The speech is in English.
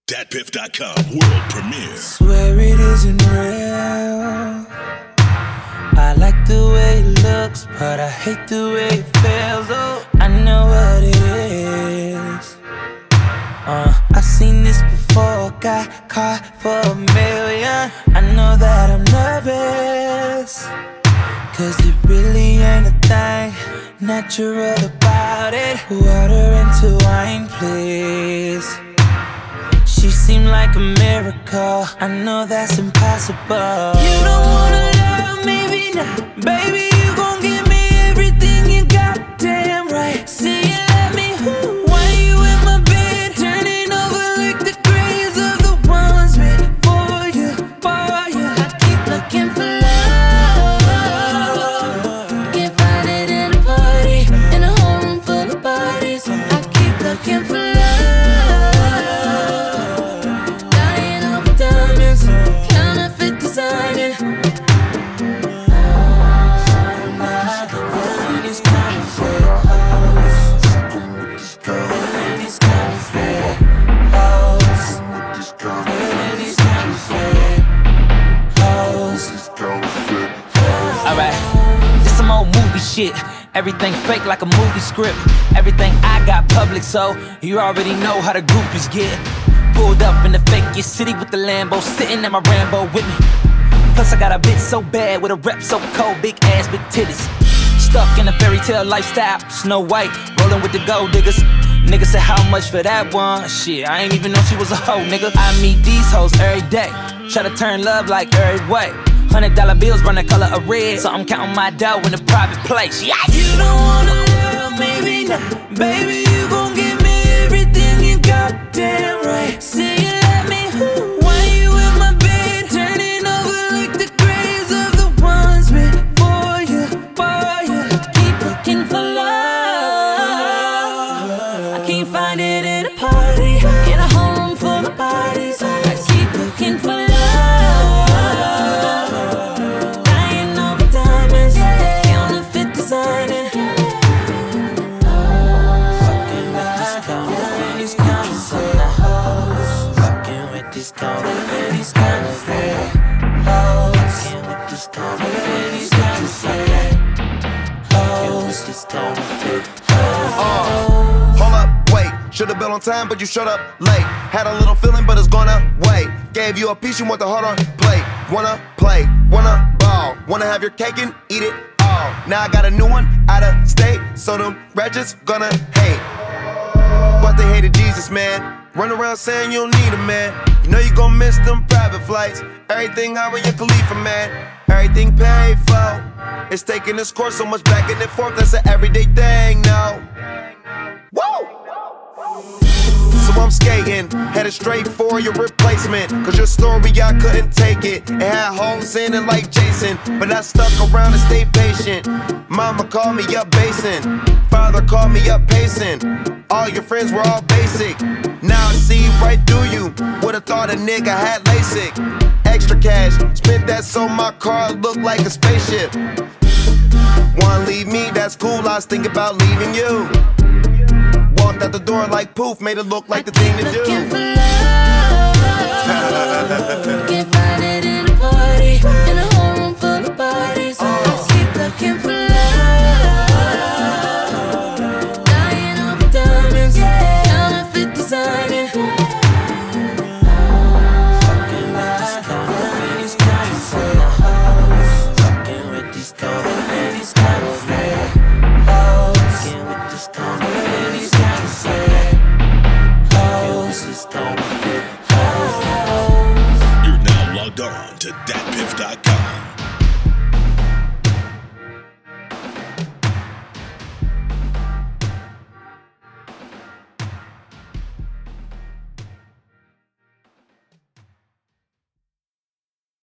DatPiff.com world premiere. Swear it isn't real. I like the way it looks, but I hate the way it feels. Oh, I know what it is. I've seen this before, got caught for a million. I know that I'm nervous, cause it really ain't a thing natural about it. Water into wine, please. She seemed like a miracle. I know that's impossible. You don't wanna love me now, baby. You gon' give me everything you got, damn right. See you let me, why you in my bed, turning over like the graves of the ones before you, for you. I keep looking for love, can't find it in a party, in a whole room full of bodies. I keep looking for love. Alright, this some old movie shit. Everything fake like a movie script. Everything I got public, so you already know how the groupies get. Pulled up in the fakest city with the Lambo, sitting at my Rambo with me. Plus I got a bitch so bad with a rep so cold, big ass, big titties. Stuck in a fairy tale lifestyle, Snow White, rolling with the gold diggers. Nigga said how much for that one? Shit, I ain't even know she was a hoe, nigga. I meet these hoes every day, try to turn love like every way. $100 bills run the color of red, so I'm counting my dough in a private place. Yeah. You don't wanna love me now, baby. You gon' give me everything you got, damn right. See you let me, why you in my bed, turning over like the graves of the ones before you, for you. Keep looking for love, I can't find it in a party, in a whole room full of bodies. I keep looking for love. Hold up, wait. Should've been on time, but you showed up late. Had a little feeling, but it's gonna wait. Gave you a piece, you want the heart on plate. Wanna play, wanna ball. Wanna have your cake and eat it all. Now I got a new one out of state, so them wretches gonna hate. But they hated Jesus, man. Run around saying you don't need a man. You know you gon' miss them private flights. Everything out with your Khalifa, man. Everything paid for. It's taking this course so much back and forth. That's an everyday thing now. Woo! So I'm skating, headed straight for your replacement. Cause your story, I couldn't take it. It had holes in it like Jason, but I stuck around and stayed patient. Mama called me up basing, father called me up pacing. All your friends were all basic. Now I see right through you. Would've thought a nigga had LASIK. Extra cash, spent that so my car looked like a spaceship. Wanna leave me, that's cool, I was thinking about leaving you. Walked out the door like poof, made it look like the thing to do. Looking for love, can't find it in a party, in a whole room full of bodies. I keep looking for love, dying over diamonds, counterfeit designing. Fucking with these counterfeit, fucking with these counterfeit, fucking with these counterfeit. You're now logged on to DatPiff.com.